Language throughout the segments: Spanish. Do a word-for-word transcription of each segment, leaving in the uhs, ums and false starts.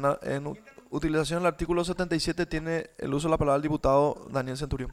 En, en u- utilización del artículo setenta y siete tiene el uso de la palabra el diputado Daniel Centurión.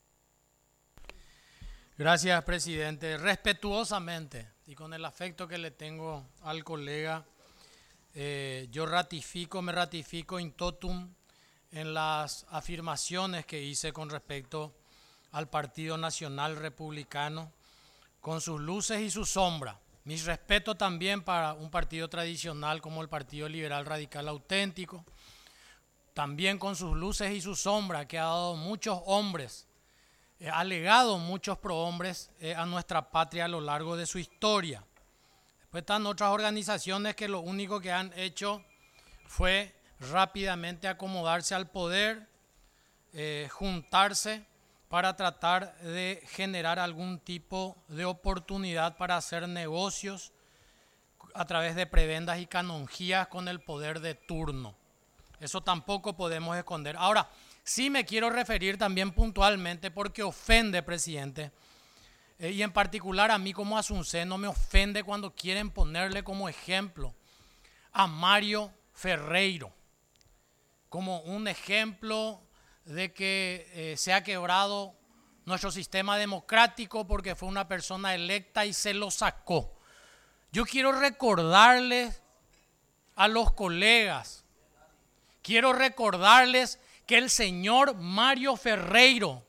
Gracias, presidente. Respetuosamente y con el afecto que le tengo al colega, eh, yo ratifico, me ratifico in totum en las afirmaciones que hice con respecto al Partido Nacional Republicano, con sus luces y sus sombras. Mis respetos también para un partido tradicional como el Partido Liberal Radical Auténtico, también con sus luces y sus sombras, que ha dado muchos hombres, eh, ha legado muchos prohombres eh, a nuestra patria a lo largo de su historia. Después están otras organizaciones que lo único que han hecho fue rápidamente acomodarse al poder, eh, juntarse para tratar de generar algún tipo de oportunidad para hacer negocios a través de prebendas y canonjías con el poder de turno. Eso tampoco podemos esconder. Ahora, sí me quiero referir también puntualmente porque ofende, presidente, eh, y en particular a mí como asunceno me ofende cuando quieren ponerle como ejemplo a Mario Ferreiro, como un ejemplo de que eh, se ha quebrado nuestro sistema democrático porque fue una persona electa y se lo sacó. Yo quiero recordarles a los colegas, quiero recordarles que el señor Mario Ferreiro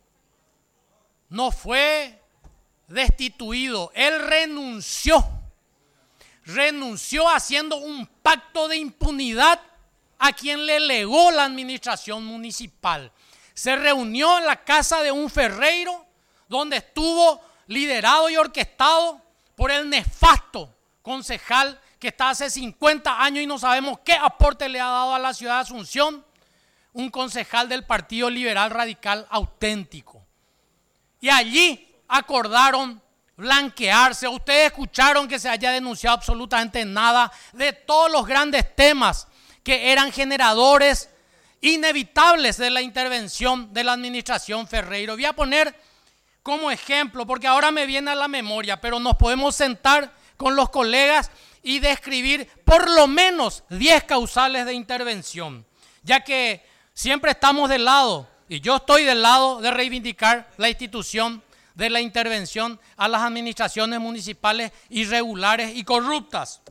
no fue destituido, él renunció, renunció haciendo un pacto de impunidad a quien le legó la administración municipal. Se reunió en la casa de un Ferreiro, donde estuvo liderado y orquestado por el nefasto concejal que está hace cincuenta años y no sabemos qué aporte le ha dado a la ciudad de Asunción, un concejal del Partido Liberal Radical Auténtico. Y allí acordaron blanquearse. Ustedes escucharon que se haya denunciado absolutamente nada de todos los grandes temas que eran generadores inevitables de la intervención de la administración Ferreiro. Voy a poner como ejemplo, porque ahora me viene a la memoria, pero nos podemos sentar con los colegas y describir por lo menos diez causales de intervención, ya que siempre estamos del lado, y yo estoy del lado de reivindicar la institución de la intervención a las administraciones municipales irregulares y corruptas.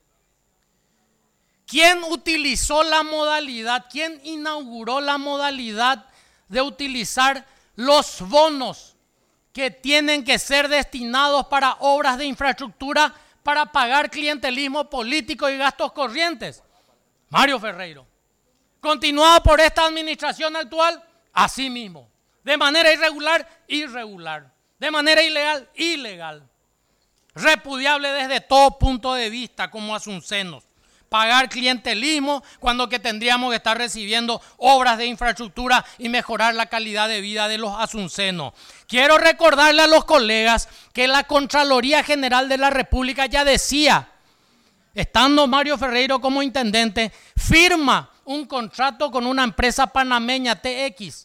¿Quién utilizó la modalidad, quién inauguró la modalidad de utilizar los bonos que tienen que ser destinados para obras de infraestructura para pagar clientelismo político y gastos corrientes? Mario Ferreiro. Continuado por esta administración actual, así mismo. De manera irregular, irregular. De manera ilegal, ilegal. Repudiable desde todo punto de vista como asuncenos. Pagar clientelismo cuando que tendríamos que estar recibiendo obras de infraestructura y mejorar la calidad de vida de los asuncenos. Quiero recordarle a los colegas que la Contraloría General de la República ya decía, estando Mario Ferreiro como intendente, firma un contrato con una empresa panameña T X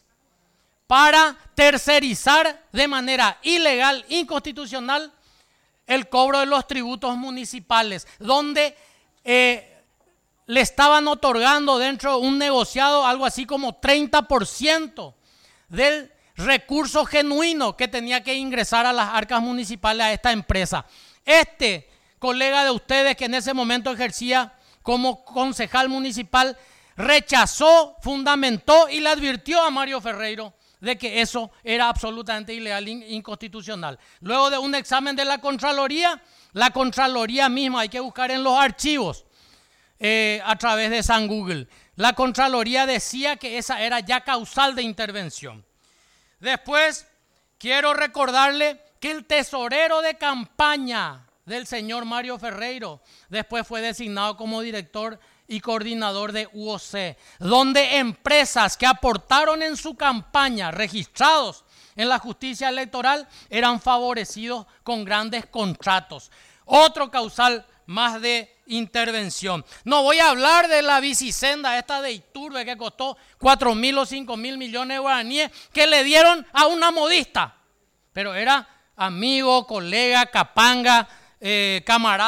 para tercerizar de manera ilegal, inconstitucional, el cobro de los tributos municipales, donde eh, le estaban otorgando dentro de un negociado algo así como treinta por ciento del recurso genuino que tenía que ingresar a las arcas municipales a esta empresa. Este colega de ustedes que en ese momento ejercía como concejal municipal rechazó, fundamentó y le advirtió a Mario Ferreiro de que eso era absolutamente ilegal e inconstitucional. Luego de un examen de la Contraloría, la Contraloría misma, hay que buscar en los archivos eh, a través de San Google, la Contraloría decía que esa era ya causal de intervención. Después, quiero recordarle que el tesorero de campaña del señor Mario Ferreiro después fue designado como director y coordinador de U O C, donde empresas que aportaron en su campaña, registrados en la justicia electoral, eran favorecidos con grandes contratos. Otro causal más de intervención. No voy a hablar de la bicisenda esta de Iturbe que costó cuatro mil o cinco mil millones de guaraníes que le dieron a una modista, pero era amigo, colega, capanga, eh, camarada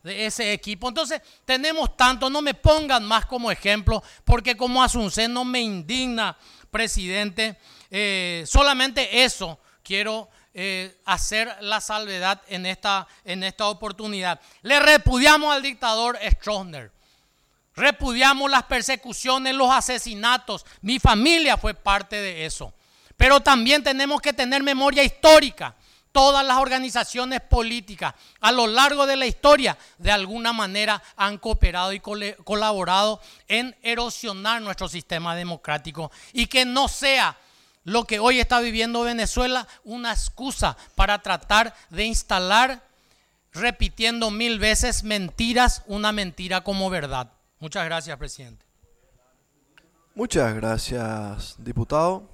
de ese equipo. Entonces, tenemos tanto, no me pongan más como ejemplo, porque como asunceno me indigna, presidente. Eh, solamente eso quiero eh, hacer la salvedad en esta, en esta oportunidad. Le repudiamos al dictador Stroessner. Repudiamos las persecuciones, los asesinatos. Mi familia fue parte de eso. Pero también tenemos que tener memoria histórica. Todas las organizaciones políticas a lo largo de la historia de alguna manera han cooperado y col- colaborado en erosionar nuestro sistema democrático, y que no sea lo que hoy está viviendo Venezuela una excusa para tratar de instalar, repitiendo mil veces mentiras, una mentira como verdad. Muchas gracias, presidente. Muchas gracias, diputado.